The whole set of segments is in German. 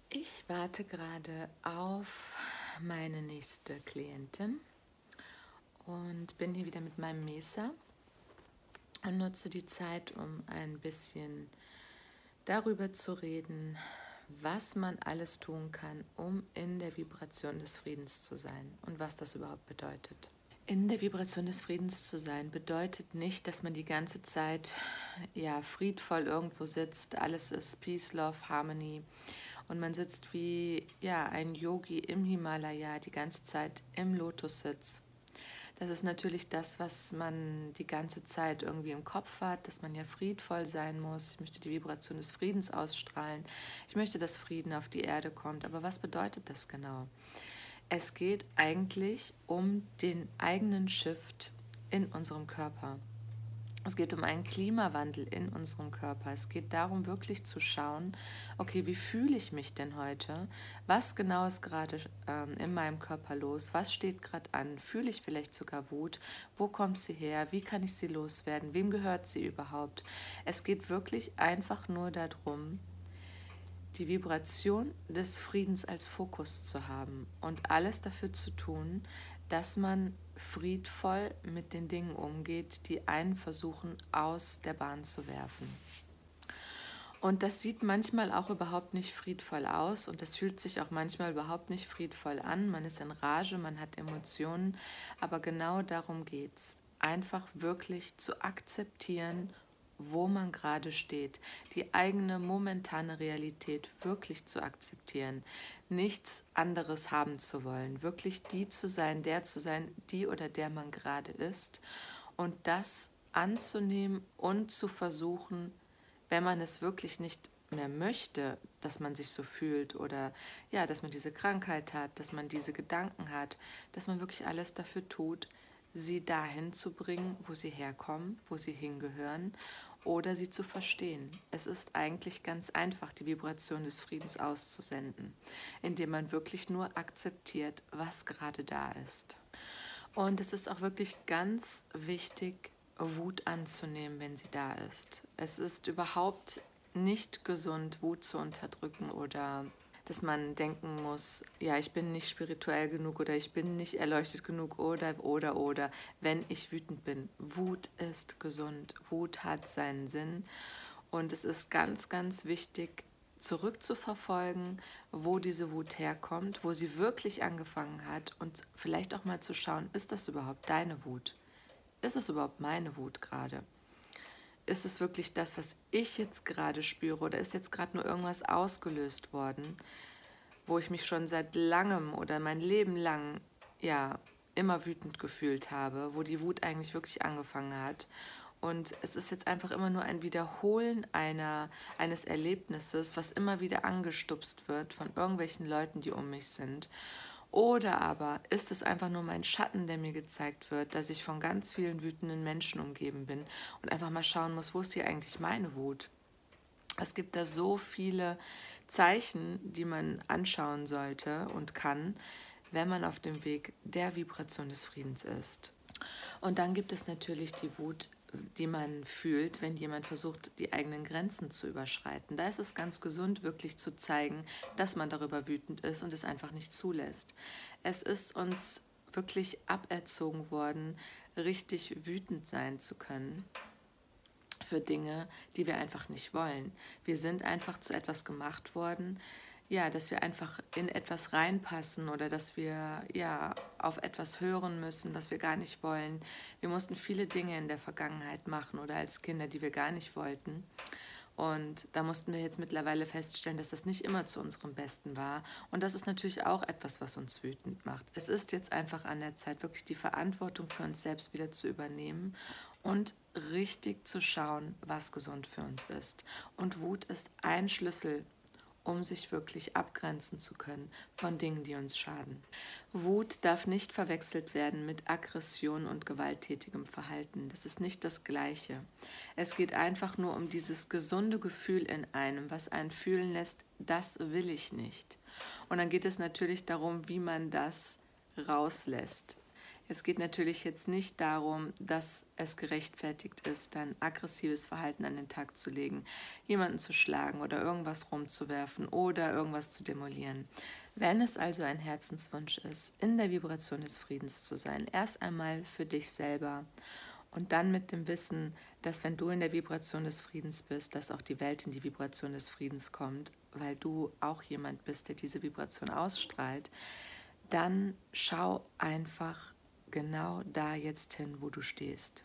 Ich warte gerade auf meine nächste Klientin und bin hier wieder mit meinem Mesa und nutze die Zeit, um ein bisschen darüber zu reden, was man alles tun kann, um in der Vibration des Friedens zu sein und was das überhaupt bedeutet. In der Vibration des Friedens zu sein bedeutet nicht, dass man die ganze Zeit friedvoll irgendwo sitzt, alles ist Peace, Love, Harmony und man sitzt wie ein Yogi im Himalaya die ganze Zeit im Lotussitz. Das ist natürlich das, was man die ganze Zeit irgendwie im Kopf hat, dass man ja friedvoll sein muss. Ich möchte die Vibration des Friedens ausstrahlen. Ich möchte, dass Frieden auf die Erde kommt. Aber was bedeutet das genau? Es geht eigentlich um den eigenen Shift in unserem Körper. Es geht um einen Klimawandel in unserem Körper. Es geht darum, wirklich zu schauen, okay, wie fühle ich mich denn heute? Was genau ist gerade in meinem Körper los? Was steht gerade an? Fühle ich vielleicht sogar Wut? Wo kommt sie her? Wie kann ich sie loswerden? Wem gehört sie überhaupt? Es geht wirklich einfach nur darum, die Vibration des Friedens als Fokus zu haben und alles dafür zu tun, dass man friedvoll mit den Dingen umgeht, die einen versuchen, aus der Bahn zu werfen. Und das sieht manchmal auch überhaupt nicht friedvoll aus und das fühlt sich auch manchmal überhaupt nicht friedvoll an. Man ist in Rage, man hat Emotionen, aber genau darum geht es. Einfach wirklich zu akzeptieren, wo man gerade steht, die eigene momentane Realität wirklich zu akzeptieren, nichts anderes haben zu wollen, wirklich die zu sein, der zu sein, die oder der man gerade ist und das anzunehmen und zu versuchen, wenn man es wirklich nicht mehr möchte, dass man sich so fühlt oder dass man diese Krankheit hat, dass man diese Gedanken hat, dass man wirklich alles dafür tut, sie dahin zu bringen, wo sie herkommen, wo sie hingehören oder sie zu verstehen. Es ist eigentlich ganz einfach, die Vibration des Friedens auszusenden, indem man wirklich nur akzeptiert, was gerade da ist. Und es ist auch wirklich ganz wichtig, Wut anzunehmen, wenn sie da ist. Es ist überhaupt nicht gesund, Wut zu unterdrücken oder dass man denken muss, ja, ich bin nicht spirituell genug oder ich bin nicht erleuchtet genug oder, wenn ich wütend bin. Wut ist gesund, Wut hat seinen Sinn und es ist ganz, ganz wichtig, zurückzuverfolgen, wo diese Wut herkommt, wo sie wirklich angefangen hat und vielleicht auch mal zu schauen, ist das überhaupt deine Wut? Ist es überhaupt meine Wut gerade? Ist es wirklich das, was ich jetzt gerade spüre oder ist jetzt gerade nur irgendwas ausgelöst worden, wo ich mich schon seit langem oder mein Leben lang immer wütend gefühlt habe, wo die Wut eigentlich wirklich angefangen hat. Und es ist jetzt einfach immer nur ein Wiederholen eines Erlebnisses, was immer wieder angestupst wird von irgendwelchen Leuten, die um mich sind. Oder aber ist es einfach nur mein Schatten, der mir gezeigt wird, dass ich von ganz vielen wütenden Menschen umgeben bin und einfach mal schauen muss, wo ist hier eigentlich meine Wut? Es gibt da so viele Zeichen, die man anschauen sollte und kann, wenn man auf dem Weg der Vibration des Friedens ist. Und dann gibt es natürlich die Wut, die man fühlt, wenn jemand versucht, die eigenen Grenzen zu überschreiten. Da ist es ganz gesund, wirklich zu zeigen, dass man darüber wütend ist und es einfach nicht zulässt. Es ist uns wirklich aberzogen worden, richtig wütend sein zu können für Dinge, die wir einfach nicht wollen. Wir sind einfach zu etwas gemacht worden, dass wir einfach in etwas reinpassen oder dass wir auf etwas hören müssen, was wir gar nicht wollen. Wir mussten viele Dinge in der Vergangenheit machen oder als Kinder, die wir gar nicht wollten. Und da mussten wir jetzt mittlerweile feststellen, dass das nicht immer zu unserem Besten war. Und das ist natürlich auch etwas, was uns wütend macht. Es ist jetzt einfach an der Zeit, wirklich die Verantwortung für uns selbst wieder zu übernehmen und richtig zu schauen, was gesund für uns ist. Und Wut ist ein Schlüssel, um sich wirklich abgrenzen zu können von Dingen, die uns schaden. Wut darf nicht verwechselt werden mit Aggression und gewalttätigem Verhalten. Das ist nicht das Gleiche. Es geht einfach nur um dieses gesunde Gefühl in einem, was einen fühlen lässt, das will ich nicht. Und dann geht es natürlich darum, wie man das rauslässt. Es geht natürlich jetzt nicht darum, dass es gerechtfertigt ist, dein aggressives Verhalten an den Tag zu legen, jemanden zu schlagen oder irgendwas rumzuwerfen oder irgendwas zu demolieren. Wenn es also ein Herzenswunsch ist, in der Vibration des Friedens zu sein, erst einmal für dich selber und dann mit dem Wissen, dass wenn du in der Vibration des Friedens bist, dass auch die Welt in die Vibration des Friedens kommt, weil du auch jemand bist, der diese Vibration ausstrahlt, dann schau einfach genau da jetzt hin, wo du stehst.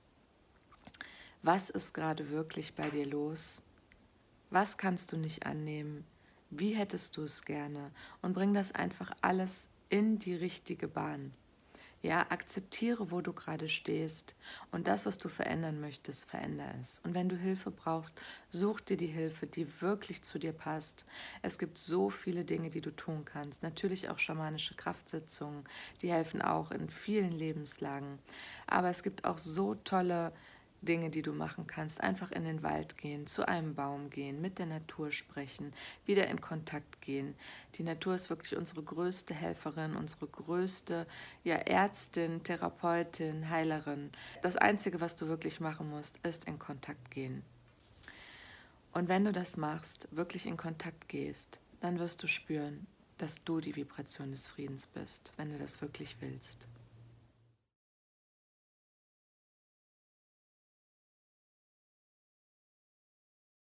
Was ist gerade wirklich bei dir los? Was kannst du nicht annehmen? Wie hättest du es gerne? Und bring das einfach alles in die richtige Bahn. Ja, akzeptiere, wo du gerade stehst und das, was du verändern möchtest, verändere es. Und wenn du Hilfe brauchst, such dir die Hilfe, die wirklich zu dir passt. Es gibt so viele Dinge, die du tun kannst. Natürlich auch schamanische Kraftsitzungen, die helfen auch in vielen Lebenslagen. Aber es gibt auch so tolle Dinge, die du machen kannst. Einfach in den Wald gehen, zu einem Baum gehen, mit der Natur sprechen, wieder in Kontakt gehen. Die Natur ist wirklich unsere größte Helferin, unsere größte Ärztin, Therapeutin, Heilerin. Das Einzige, was du wirklich machen musst, ist in Kontakt gehen. Und wenn du das machst, wirklich in Kontakt gehst, dann wirst du spüren, dass du die Vibration des Friedens bist, wenn du das wirklich willst.